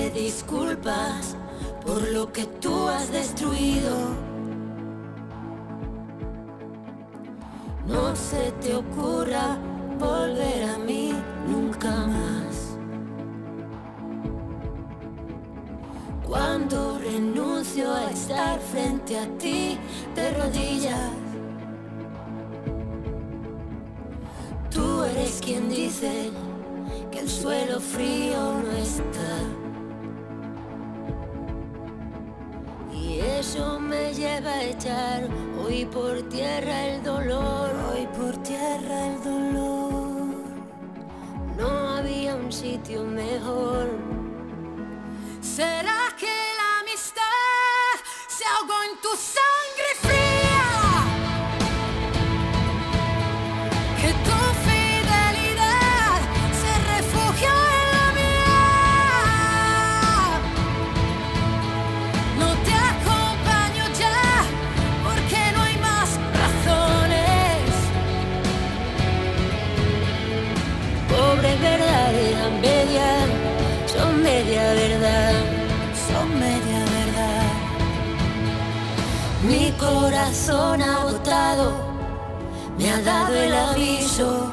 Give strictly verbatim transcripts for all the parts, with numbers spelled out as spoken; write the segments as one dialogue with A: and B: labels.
A: pedirte disculpas por lo que tú has destruido. No se te ocurra volver a mí nunca más. Cuando renuncio a estar frente a ti de rodillas, tú eres quien dice que el suelo frío no está. Y eso me lleva a echar hoy por tierra el dolor. Hoy por tierra el dolor. No había un sitio mejor. ¿Será que la amistad se ahogó en tu sangre fría? Que tu fidelidad se refugió en la mía. No te acompaño ya porque no hay más razones. Pobres verdades a media, son media verdad, son media verdad. Mi corazón agotado me ha dado el aviso.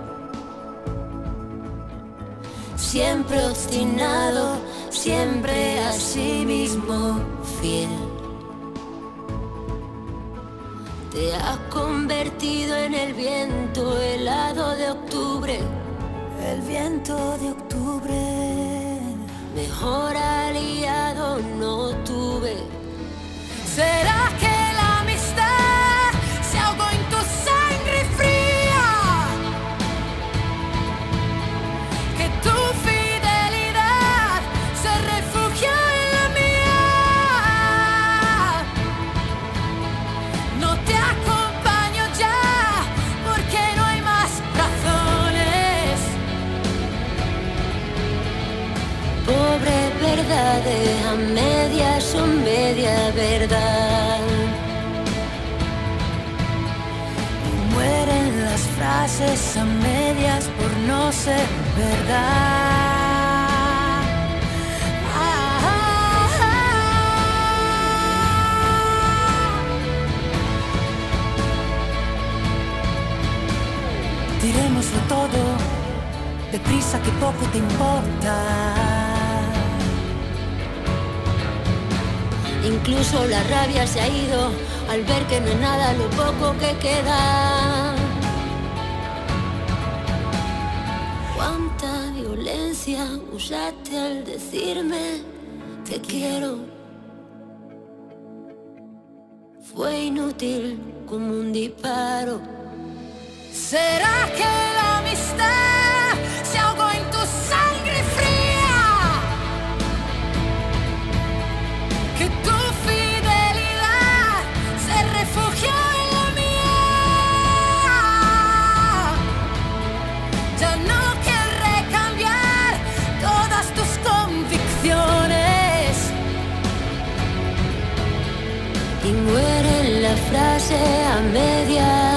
A: Siempre obstinado, siempre a sí mismo fiel. Te has convertido en el viento helado de octubre. El viento de octubre. Mejor aliado no tuve. ¿Será que la amistad se ahogó en tu sangre fría? Que tu fidelidad se refugió en la mía. No te acompaño ya porque no hay más razones. Pobres verdades a medias son media verdad. Y mueren las frases a medias por no ser verdad. Ah, ah, ah. Tirémoslo todo, deprisa que poco te importa. Incluso la rabia se ha ido al ver que no es nada lo poco que queda. Cuánta violencia usaste al decirme te quiero. Fue inútil como un disparo. ¿Será que la amistad se ahogó en tu sangre fría? Que tu fidelidad se refugió en la mía. Ya no querré cambiar todas tus convicciones. Y muere la frase a medias.